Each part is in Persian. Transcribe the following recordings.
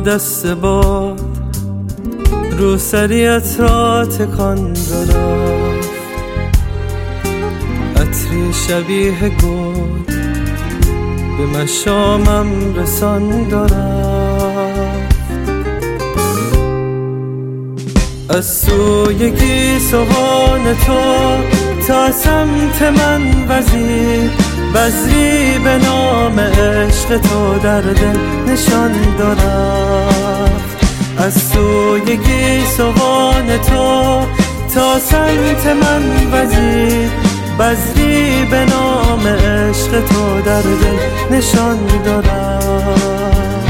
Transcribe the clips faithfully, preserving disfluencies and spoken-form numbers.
دست باد رو سریعت را تکان رفت، عطری شبیه گل به مشامم رسان رفت. از سوی گیسوان تو تا سمت من وزیر، بذری به نام عشق تو در دل نشان رفت. از سوی گیسوان تو تا سمت من وزیر، بذری به نام عشق تو در دل نشان رفت.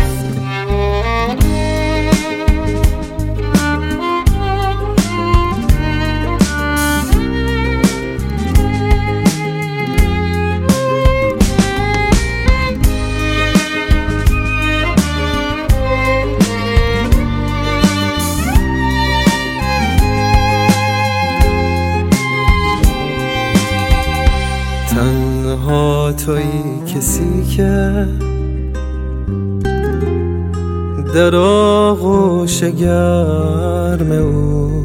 تنها تویی کسی که در آغوش گرم او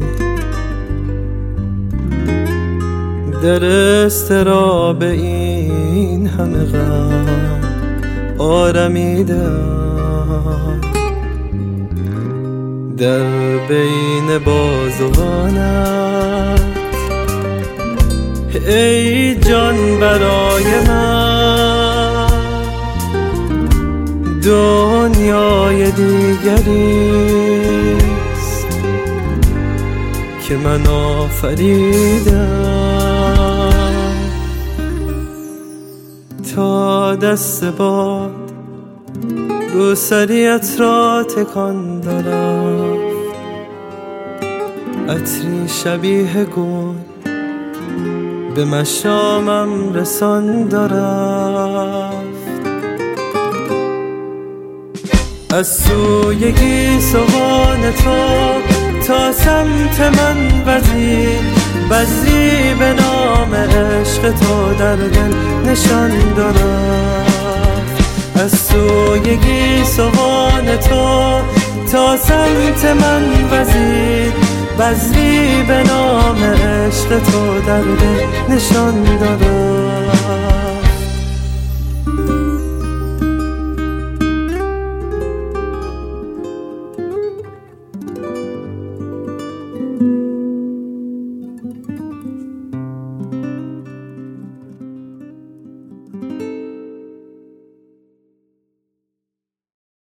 در اضطراب این همه غم آرمیدم. در بین بازوانت ای جان برای من دنیای دیگریست که من آفریدم. تا دست باد رو سریعت را تکان رفت، عطری شبیه گل به مشامم رسان رفت. از سوی گیسوان تو تا سمت من وزیر، بذری به نام عشق تو در دل نشان رفت. از سوی گیسوان تو تا سمت من وزیر، بذری به نام عشق تو در دل نشان رفت.